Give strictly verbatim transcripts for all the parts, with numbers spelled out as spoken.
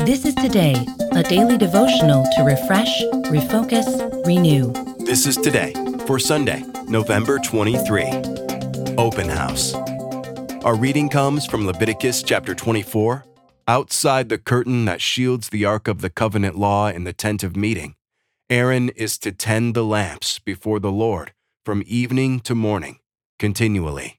This is Today, a daily devotional to refresh, refocus, renew. This is Today for Sunday, November twenty-third. Open House. Our reading comes from Leviticus chapter twenty-four. Outside the curtain that shields the Ark of the Covenant law in the tent of meeting, Aaron is to tend the lamps before the Lord from evening to morning, continually.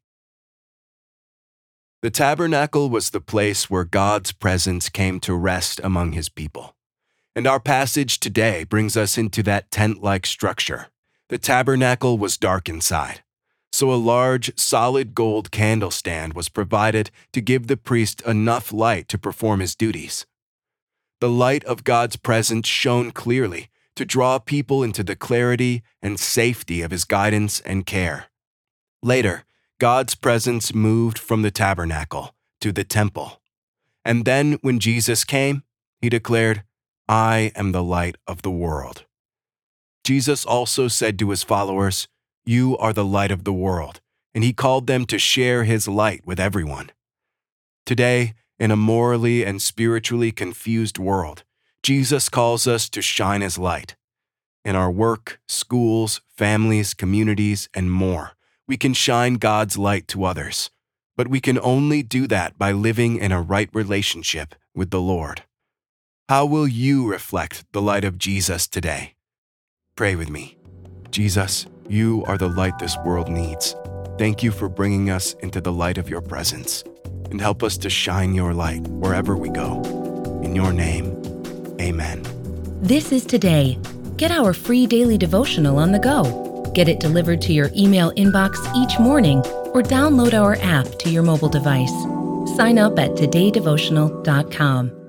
The tabernacle was the place where God's presence came to rest among his people. And our passage today brings us into that tent-like structure. The tabernacle was dark inside, so a large, solid gold candle stand was provided to give the priest enough light to perform his duties. The light of God's presence shone clearly to draw people into the clarity and safety of his guidance and care. Later, God's presence moved from the tabernacle to the temple. And then when Jesus came, he declared, "I am the light of the world." Jesus also said to his followers, "You are the light of the world," and he called them to share his light with everyone. Today, in a morally and spiritually confused world, Jesus calls us to shine his light. In our work, schools, families, communities, and more, we can shine God's light to others, but we can only do that by living in a right relationship with the Lord. How will you reflect the light of Jesus today? Pray with me. Jesus, you are the light this world needs. Thank you for bringing us into the light of your presence, and help us to shine your light wherever we go. In your name, amen. This is Today. Get our free daily devotional on the go. Get it delivered to your email inbox each morning or download our app to your mobile device. Sign up at today devotional dot com.